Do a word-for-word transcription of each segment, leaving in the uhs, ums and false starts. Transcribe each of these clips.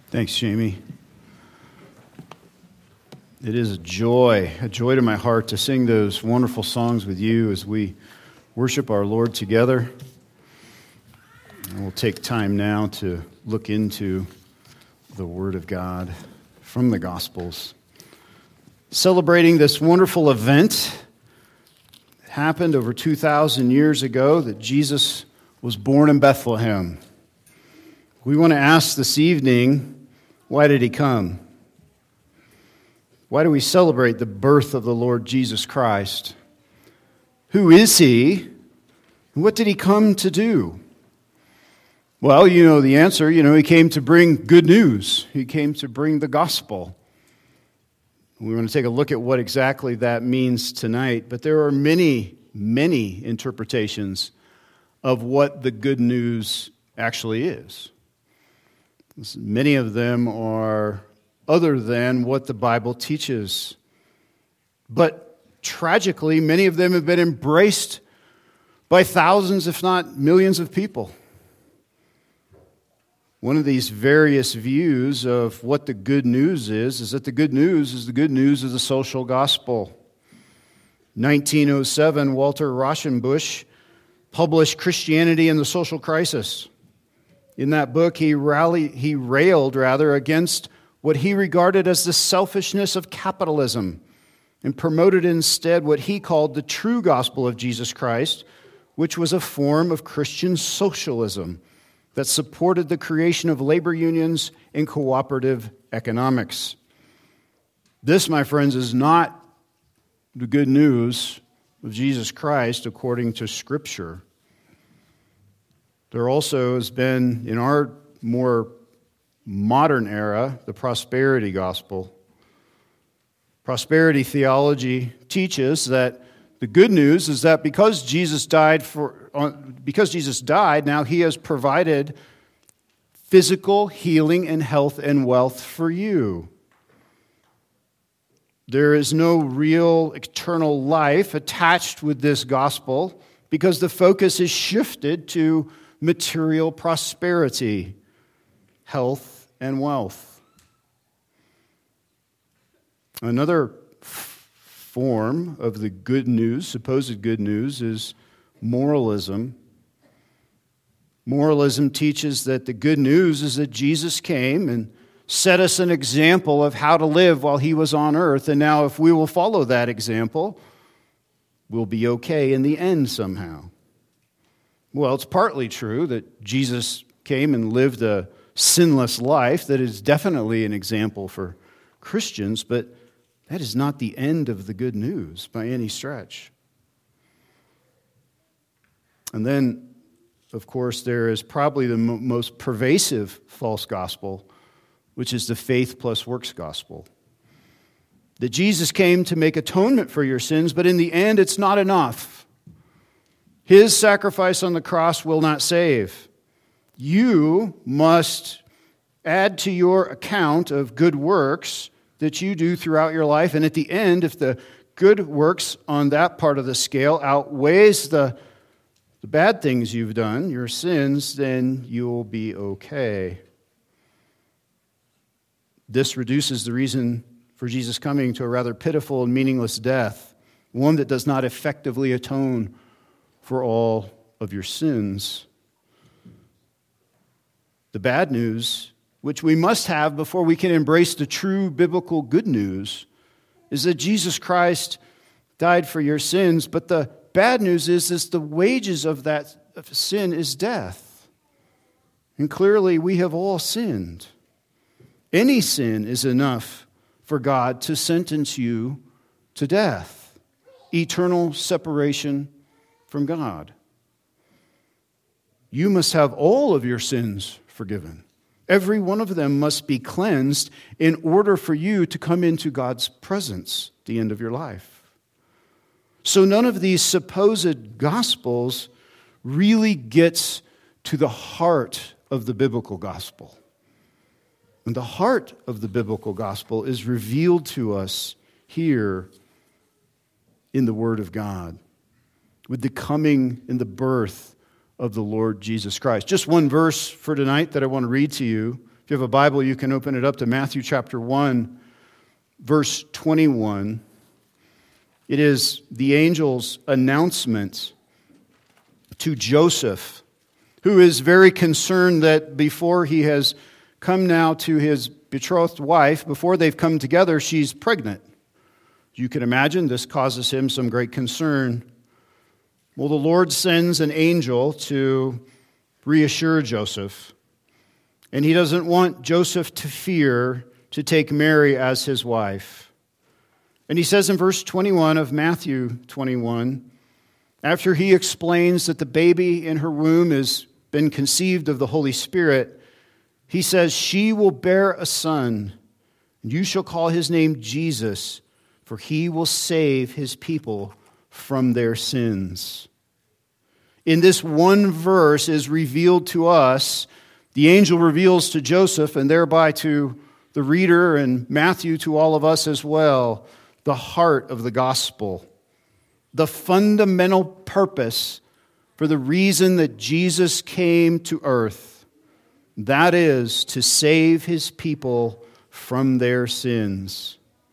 Thanks, Jamie. It is a joy, a joy to my heart to sing those wonderful songs with you as we worship our Lord together. And we'll take time now to look into the Word of God from the Gospels. Celebrating this wonderful event that happened over two thousand years ago, that Jesus was born in Bethlehem. We want to ask this evening, why did he come? Why do we celebrate the birth of the Lord Jesus Christ? Who is he? And what did he come to do? Well, you know the answer. You know, he came to bring good news. He came to bring the gospel. We want to take a look at what exactly that means tonight. But there are many, many interpretations of what the good news actually is. Many of them are other than what the Bible teaches. But tragically, many of them have been embraced by thousands, if not millions of people. One of these various views of what the good news is, is that the good news is the good news of the social gospel. nineteen oh seven, Walter Rauschenbusch published Christianity and the Social Crisis. In that book, he rallied, he railed rather against what he regarded as the selfishness of capitalism and promoted instead what he called the true gospel of Jesus Christ, which was a form of Christian socialism that supported the creation of labor unions and cooperative economics. This, my friends, is not the good news of Jesus Christ according to Scripture. There also has been, in our more modern era, the prosperity gospel. Prosperity theology teaches that the good news is that because Jesus died for, because Jesus died, now he has provided physical healing and health and wealth for you. There is no real eternal life attached with this gospel because the focus is shifted to material prosperity, health, and wealth. Another f- form of the good news, supposed good news, is moralism. Moralism teaches that the good news is that Jesus came and set us an example of how to live while he was on earth, and now if we will follow that example, we'll be okay in the end somehow. Well, it's partly true that Jesus came and lived a sinless life that is definitely an example for Christians, but that is not the end of the good news by any stretch. And then, of course, there is probably the mo- most pervasive false gospel, which is the faith plus works gospel. That Jesus came to make atonement for your sins, but in the end, it's not enough. His sacrifice on the cross will not save. You must add to your account of good works that you do throughout your life. And at the end, if the good works on that part of the scale outweighs the, the bad things you've done, your sins, then you'll be okay. This reduces the reason for Jesus coming to a rather pitiful and meaningless death, one that does not effectively atone for all of your sins. The bad news, which we must have before we can embrace the true biblical good news, is that Jesus Christ died for your sins, but the bad news is, is the wages of that sin is death. And clearly we have all sinned. Any sin is enough for God to sentence you to death, eternal separation from God. You must have all of your sins forgiven. Every one of them must be cleansed in order for you to come into God's presence at the end of your life. So none of these supposed gospels really gets to the heart of the biblical gospel. And the heart of the biblical gospel is revealed to us here in the Word of God, with the coming and the birth of the Lord Jesus Christ. Just one verse for tonight that I want to read to you If you have a Bible, you can open it up to Matthew chapter one, verse twenty-one. It is the angel's announcement to Joseph, who is very concerned that before he has come now to his betrothed wife, before they've come together, she's pregnant. You can imagine this causes him some great concern. Well, the Lord sends an angel to reassure Joseph, and he doesn't want Joseph to fear to take Mary as his wife. And he says in verse twenty-one of Matthew twenty-one, after he explains that the baby in her womb has been conceived of the Holy Spirit, he says, she will bear a son, and you shall call his name Jesus, for he will save his people from their sins. In this one verse is revealed to us, the angel reveals to Joseph, and thereby to the reader, and Matthew to all of us as well, the heart of the gospel, the fundamental purpose for the reason that Jesus came to earth. That is to save his people from their sins.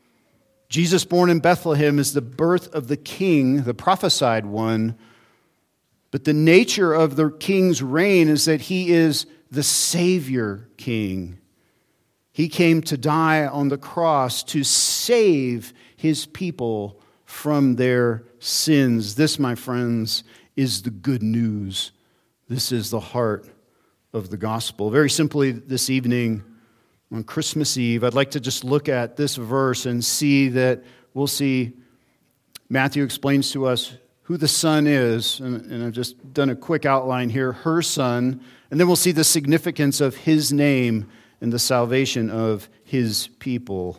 Jesus born in Bethlehem is the birth of the king, the prophesied one. But the nature of the king's reign is that he is the Savior King. He came to die on the cross to save his people from their sins. This, my friends, is the good news. This is the heart of the gospel. Very simply, this evening, on Christmas Eve, I'd like to just look at this verse and see that we'll see Matthew explains to us who the Son is, and, and I've just done a quick outline here, her Son, and then we'll see the significance of his name and the salvation of his people.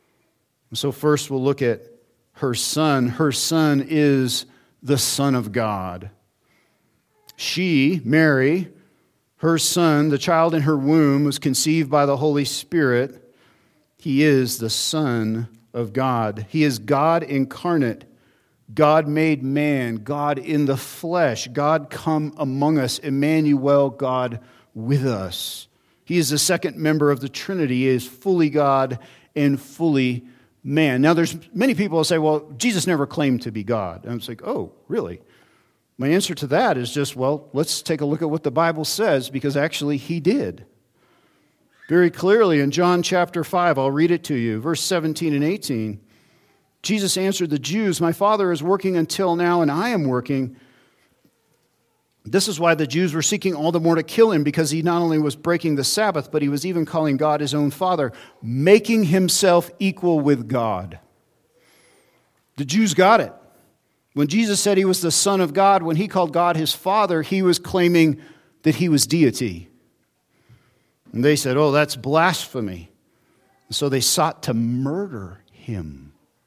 So first we'll look at her Son. Her Son is the Son of God. She, Mary, her Son, the child in her womb, was conceived by the Holy Spirit. He is the Son of God. He is God incarnate, God made man, God in the flesh, God come among us, Emmanuel, God with us. He is the second member of the Trinity. He is fully God and fully man. Now, there's many people who say, well, Jesus never claimed to be God. And it's like, oh, really? My answer to that is just, well, let's take a look at what the Bible says, because actually he did. Very clearly in John chapter five, I'll read it to you, verse seventeen and eighteen. Jesus answered the Jews, my Father is working until now, and I am working. This is why the Jews were seeking all the more to kill him, because he not only was breaking the Sabbath, but he was even calling God his own Father, making himself equal with God. The Jews got it. When Jesus said he was the Son of God, when he called God his Father, he was claiming that he was deity. And they said, oh, that's blasphemy. And so they sought to murder him.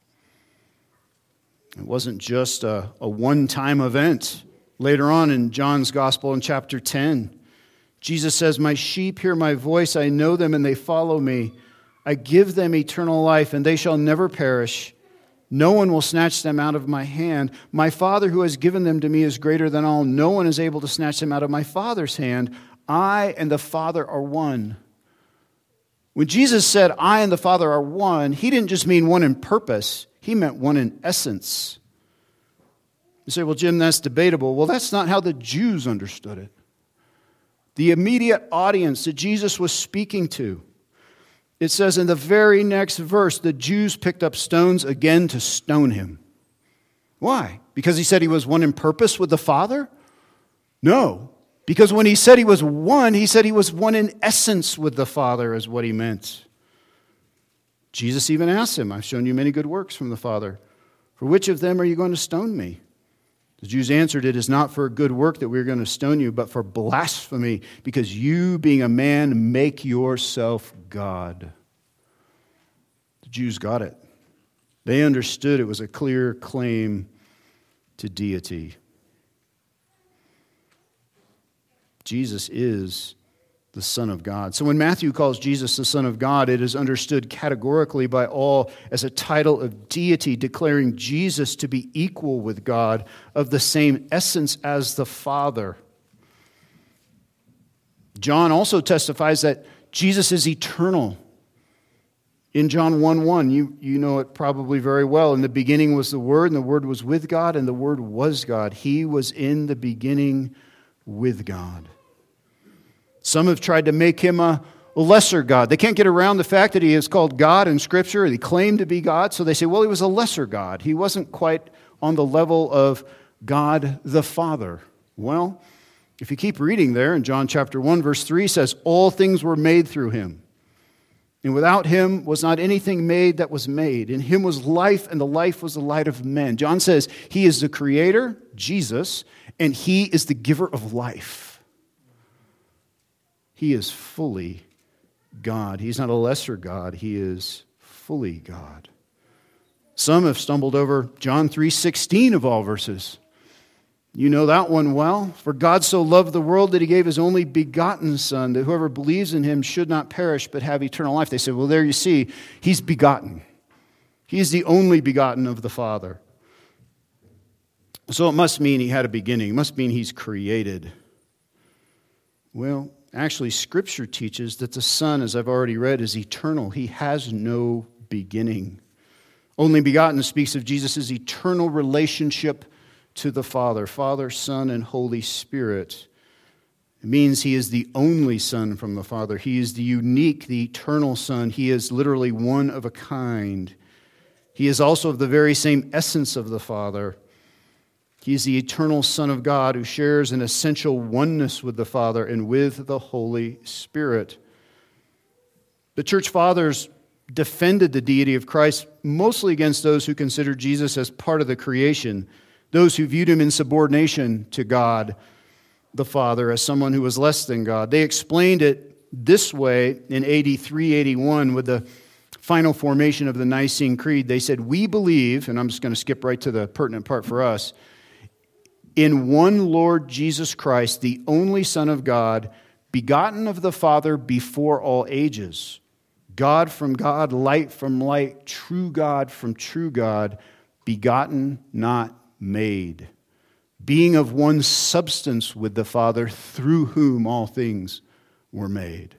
It wasn't just a, a one-time event. Later on in John's Gospel in chapter ten, Jesus says, my sheep hear my voice, I know them and they follow me. I give them eternal life and they shall never perish. No one will snatch them out of my hand. My Father who has given them to me is greater than all. No one is able to snatch them out of my Father's hand. I and the Father are one. When Jesus said, I and the Father are one, he didn't just mean one in purpose. He meant one in essence. You say, well, Jim, that's debatable. Well, that's not how the Jews understood it. The immediate audience that Jesus was speaking to, it says in the very next verse, the Jews picked up stones again to stone him. Why? Because he said he was one in purpose with the Father? No. Because when he said he was one, he said he was one in essence with the Father, is what he meant. Jesus even asked him, I've shown you many good works from the Father. For which of them are you going to stone me? The Jews answered, it is not for a good work that we're going to stone you, but for blasphemy, because you, being a man, make yourself God. The Jews got it. They understood it was a clear claim to deity. Jesus is the Son of God. So when Matthew calls Jesus the Son of God, it is understood categorically by all as a title of deity, declaring Jesus to be equal with God, of the same essence as the Father. John also testifies that Jesus is eternal. In John one one, you, you know it probably very well. In the beginning was the Word, and the Word was with God, and the Word was God. He was in the beginning with God. Some have tried to make him a lesser God. They can't get around the fact that he is called God in Scripture, and he claimed to be God, so they say, well, he was a lesser God. He wasn't quite on the level of God the Father. Well, if you keep reading there in John chapter one, verse three says, all things were made through him. And without him was not anything made that was made. In him was life, and the life was the light of men. John says he is the creator, Jesus, and he is the giver of life. He is fully God. He's not a lesser God. He is fully God. Some have stumbled over John three sixteen of all verses. You know that one well. For God so loved the world that he gave his only begotten Son, that whoever believes in him should not perish but have eternal life. They say, well, there you see, he's begotten. He is the only begotten of the Father. So it must mean he had a beginning. It must mean he's created. Well, actually, Scripture teaches that the Son, as I've already read, is eternal. He has no beginning. Only begotten speaks of Jesus' eternal relationship to the Father, Father, Son, and Holy Spirit. It means he is the only Son from the Father. He is the unique, the eternal Son. He is literally one of a kind. He is also of the very same essence of the Father. He is the eternal Son of God who shares an essential oneness with the Father and with the Holy Spirit. The church fathers defended the deity of Christ mostly against those who considered Jesus as part of the creation, those who viewed him in subordination to God the Father as someone who was less than God. They explained it this way in A D three eighty-one with the final formation of the Nicene Creed. They said, we believe, and I'm just going to skip right to the pertinent part for us, in one Lord Jesus Christ, the only Son of God, begotten of the Father before all ages, God from God, light from light, true God from true God, begotten, not made, being of one substance with the Father, through whom all things were made.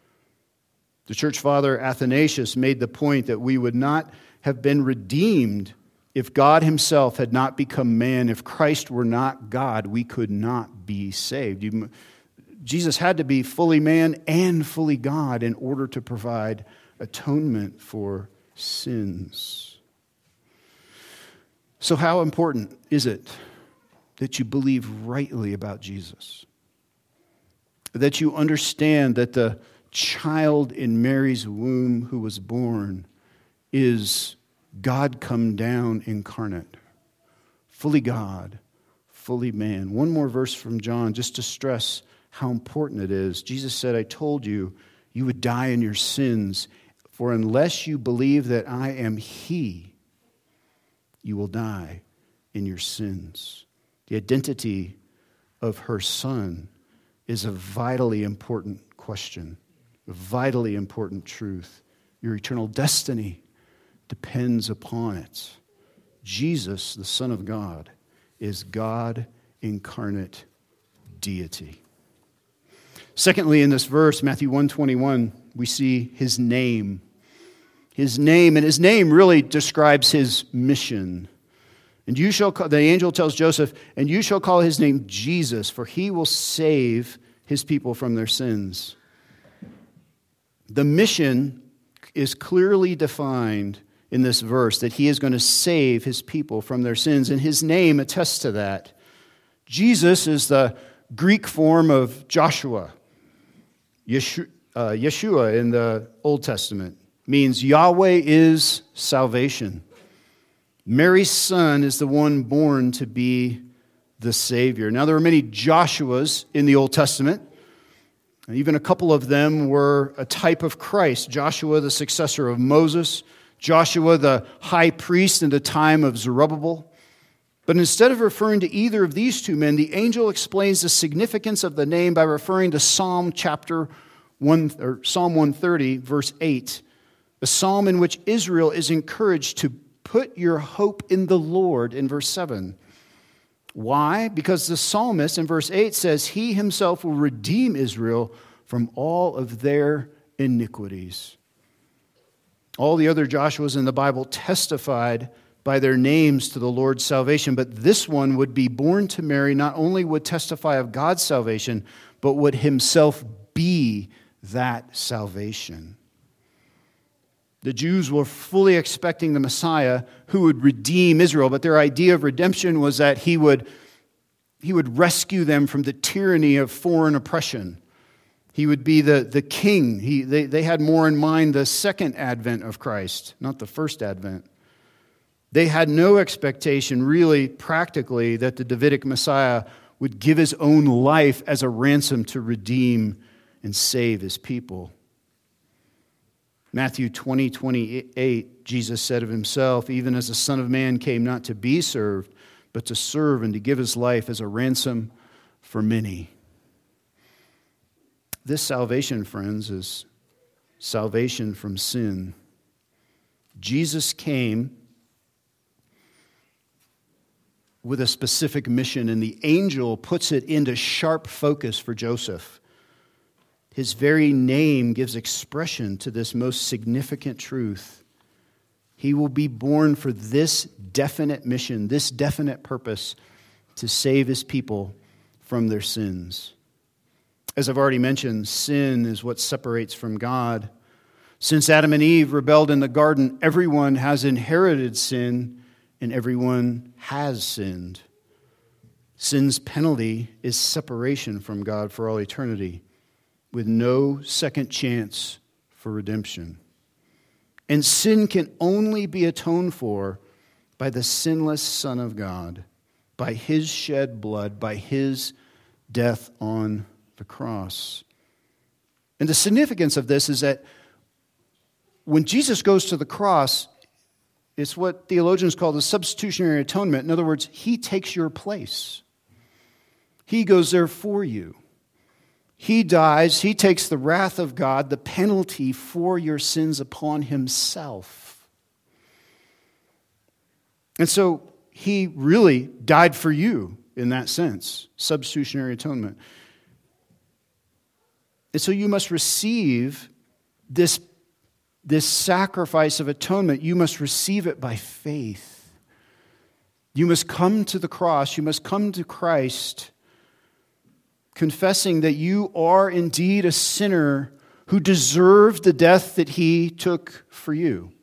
The church father Athanasius made the point that we would not have been redeemed if God himself had not become man. If Christ were not God, we could not be saved. Jesus had to be fully man and fully God in order to provide atonement for sins. So how important is it that you believe rightly about Jesus? That you understand that the child in Mary's womb who was born is God come down incarnate, fully God, fully man. One more verse from John just to stress how important it is. Jesus said, I told you, you would die in your sins, for unless you believe that I am he, you will die in your sins. The identity of her Son is a vitally important question, a vitally important truth. Your eternal destiny depends upon it. Jesus, the Son of God, is God incarnate deity. Secondly, in this verse, Matthew one twenty-one, we see his name. His name, and his name really describes his mission. And you shall call, the angel tells Joseph, and you shall call his name Jesus, for he will save his people from their sins. The mission is clearly defined in this verse, that he is going to save his people from their sins, and his name attests to that. Jesus is the Greek form of Joshua. Yeshua, uh, Yeshua in the Old Testament means Yahweh is salvation. Mary's son is the one born to be the Savior. Now, there are many Joshuas in the Old Testament. Even a couple of them were a type of Christ. Joshua, the successor of Moses. Joshua, the high priest in the time of Zerubbabel. But instead of referring to either of these two men, the angel explains the significance of the name by referring to Psalm chapter one, or Psalm one thirty, verse eight. A psalm in which Israel is encouraged to put your hope in the Lord in verse seven. Why? Because the psalmist in verse eight says he himself will redeem Israel from all of their iniquities. All the other Joshuas in the Bible testified by their names to the Lord's salvation, but this one would be born to Mary, not only would testify of God's salvation, but would himself be that salvation. The Jews were fully expecting the Messiah who would redeem Israel, but their idea of redemption was that he would, he would rescue them from the tyranny of foreign oppression. He would be the, the king. He, they, they had more in mind the second advent of Christ, not the first advent. They had no expectation, really, practically, that the Davidic Messiah would give his own life as a ransom to redeem and save his people. Matthew twenty, twenty-eight, Jesus said of himself, even as the Son of Man came not to be served, but to serve and to give his life as a ransom for many. This salvation, friends, is salvation from sin. Jesus came with a specific mission, and the angel puts it into sharp focus for Joseph. His very name gives expression to this most significant truth. He will be born for this definite mission, this definite purpose, to save his people from their sins. As I've already mentioned, sin is what separates from God. Since Adam and Eve rebelled in the garden, everyone has inherited sin, and everyone has sinned. Sin's penalty is separation from God for all eternity, with no second chance for redemption. And sin can only be atoned for by the sinless Son of God, by his shed blood, by his death on the cross. And the significance of this is that when Jesus goes to the cross, it's what theologians call the substitutionary atonement. In other words, he takes your place. He goes there for you. He dies. He takes the wrath of God, the penalty for your sins upon himself. And so he really died for you in that sense, substitutionary atonement. And so you must receive this, this sacrifice of atonement. You must receive it by faith. You must come to the cross. You must come to Christ, confessing that you are indeed a sinner who deserved the death that he took for you.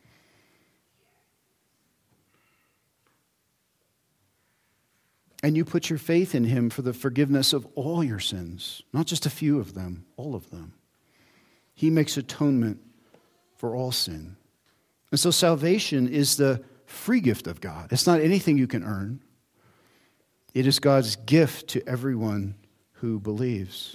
And you put your faith in him for the forgiveness of all your sins, not just a few of them, all of them. He makes atonement for all sin. And so salvation is the free gift of God. It's not anything you can earn. It is God's gift to everyone who believes.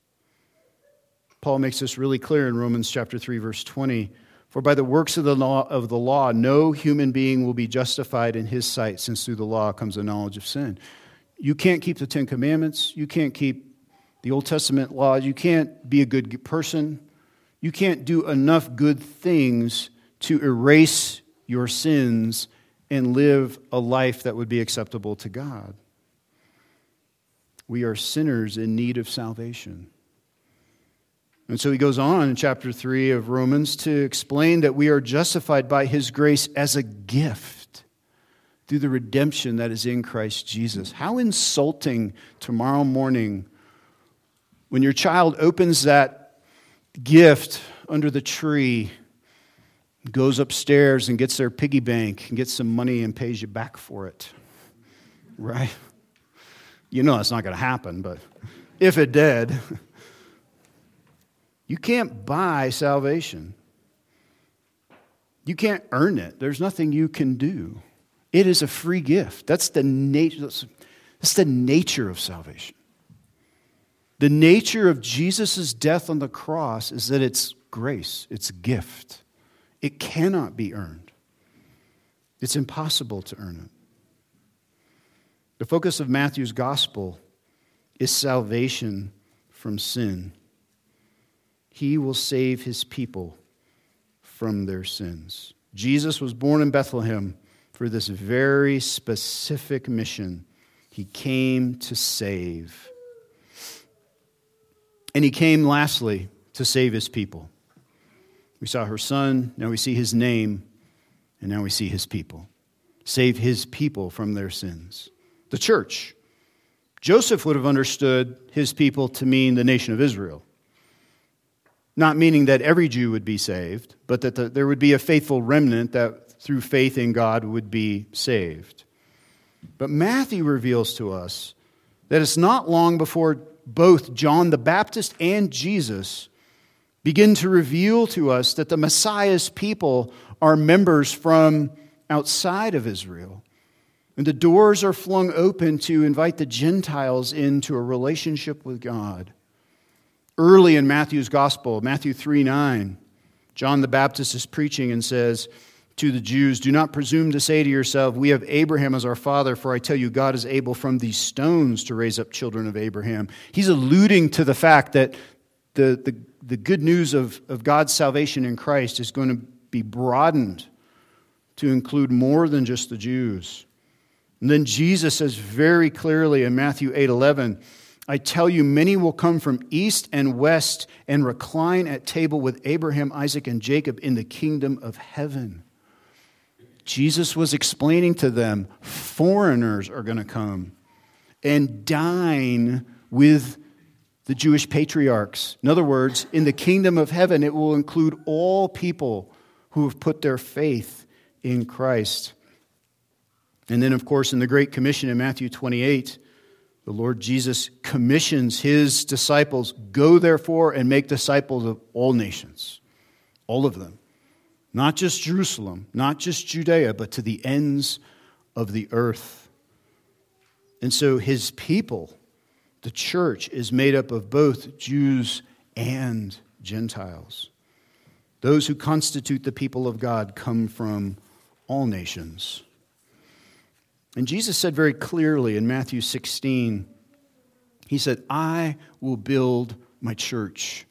Paul makes this really clear in Romans chapter three, verse twenty. For by the works of the law, of the law, no human being will be justified in his sight, since through the law comes a knowledge of sin. You can't keep the Ten Commandments. You can't keep the Old Testament laws. You can't be a good person. You can't do enough good things to erase your sins and live a life that would be acceptable to God. We are sinners in need of salvation. And so he goes on in chapter three of Romans to explain that we are justified by his grace as a gift through the redemption that is in Christ Jesus. How insulting tomorrow morning when your child opens that gift under the tree, goes upstairs and gets their piggy bank and gets some money and pays you back for it. Right? You know that's not going to happen, but if it did, you can't buy salvation. You can't earn it. There's nothing you can do. It is a free gift. That's the nature. That's, that's the nature of salvation. The nature of Jesus' death on the cross is that it's grace. It's a gift. It cannot be earned. It's impossible to earn it. The focus of Matthew's gospel is salvation from sin. He will save his people from their sins. Jesus was born in Bethlehem for this very specific mission. He came to save. And he came, lastly, to save his people. We saw her son, now we see his name, and now we see his people. Save his people from their sins. The church. Joseph would have understood his people to mean the nation of Israel. Not meaning that every Jew would be saved, but that the, there would be a faithful remnant that through faith in God would be saved. But Matthew reveals to us that it's not long before both John the Baptist and Jesus begin to reveal to us that the Messiah's people are members from outside of Israel. And the doors are flung open to invite the Gentiles into a relationship with God. Early in Matthew's gospel, Matthew three nine, John the Baptist is preaching and says to the Jews, "Do not presume to say to yourself, 'We have Abraham as our father,' for I tell you, God is able from these stones to raise up children of Abraham." He's alluding to the fact that the, the, the good news of, of God's salvation in Christ is going to be broadened to include more than just the Jews. And then Jesus says very clearly in Matthew eight eleven, "I tell you, many will come from east and west and recline at table with Abraham, Isaac, and Jacob in the kingdom of heaven." Jesus was explaining to them, foreigners are going to come and dine with the Jewish patriarchs. In other words, in the kingdom of heaven, it will include all people who have put their faith in Christ. And then, of course, in the Great Commission in Matthew twenty-eight, the Lord Jesus commissions his disciples, "Go therefore and make disciples of all nations," all of them. Not just Jerusalem, not just Judea, but to the ends of the earth. And so his people, the church, is made up of both Jews and Gentiles. Those who constitute the people of God come from all nations. And Jesus said very clearly in Matthew sixteen, he said, "I will build my church."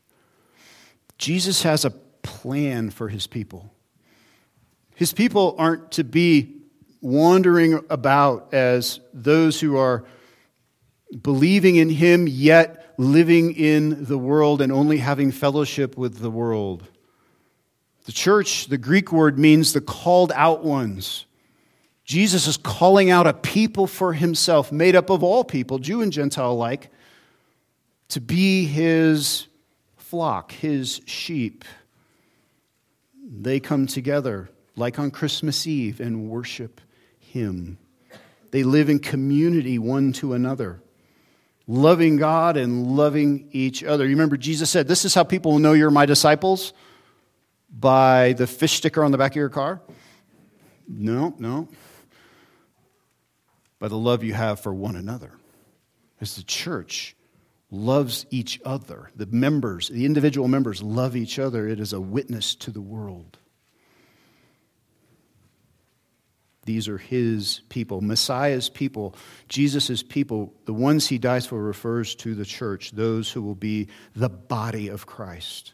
Jesus has a plan for his people. His people aren't to be wandering about as those who are believing in him, yet living in the world and only having fellowship with the world. The church, the Greek word, means the called out ones. Jesus is calling out a people for himself, made up of all people, Jew and Gentile alike, to be his flock, his sheep. They come together, like on Christmas Eve, and worship him. They live in community one to another, loving God and loving each other. You remember Jesus said, "This is how people will know you're my disciples, by the fish sticker on the back of your car." No, no. By the love you have for one another. As the church loves each other, the members, the individual members love each other, it is a witness to the world. These are his people, Messiah's people, Jesus' people. The ones he dies for refers to the church, those who will be the body of Christ.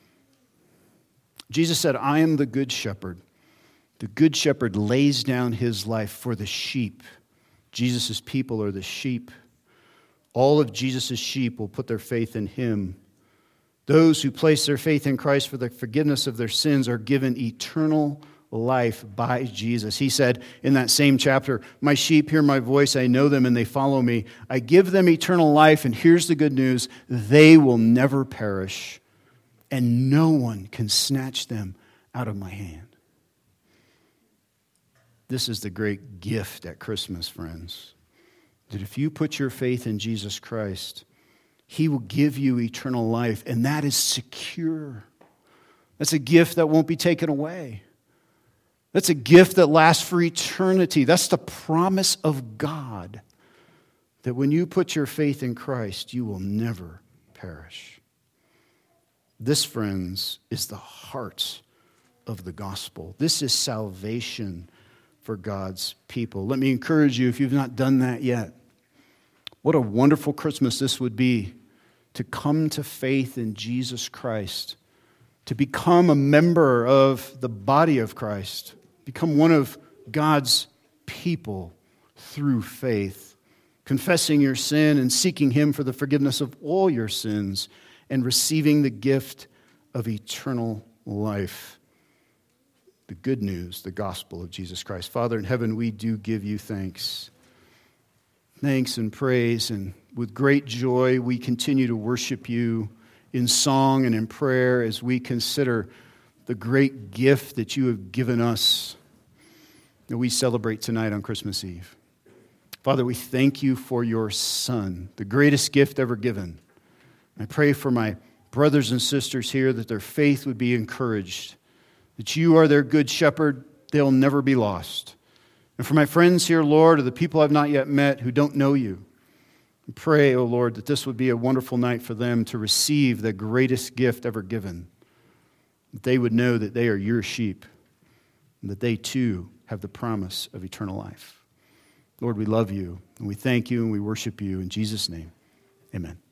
Jesus said, "I am the good shepherd. The good shepherd lays down his life for the sheep." Jesus' people are the sheep. All of Jesus' sheep will put their faith in him. Those who place their faith in Christ for the forgiveness of their sins are given eternal life by Jesus. He said in that same chapter, "My sheep hear my voice, I know them, and they follow me. I give them eternal life," and here's the good news, "they will never perish, and no one can snatch them out of my hand." This is the great gift at Christmas, friends. That if you put your faith in Jesus Christ, he will give you eternal life, and that is secure. That's a gift that won't be taken away. That's a gift that lasts for eternity. That's the promise of God, that when you put your faith in Christ, you will never perish. This, friends, is the heart of the gospel. This is salvation for God's people. Let me encourage you, if you've not done that yet, what a wonderful Christmas this would be to come to faith in Jesus Christ, to become a member of the body of Christ, become one of God's people through faith, confessing your sin and seeking him for the forgiveness of all your sins, and receiving the gift of eternal life. The good news, the gospel of Jesus Christ. Father in heaven, we do give you thanks. Thanks and praise, and with great joy we continue to worship you in song and in prayer as we consider the great gift that you have given us that we celebrate tonight on Christmas Eve. Father, we thank you for your Son, the greatest gift ever given. I pray for my brothers and sisters here that their faith would be encouraged, that you are their good shepherd, they'll never be lost. And for my friends here, Lord, or the people I've not yet met who don't know you, I pray, O Lord, that this would be a wonderful night for them to receive the greatest gift ever given, that they would know that they are your sheep, and that they too have the promise of eternal life. Lord, we love you, and we thank you, and we worship you. In Jesus' name, amen.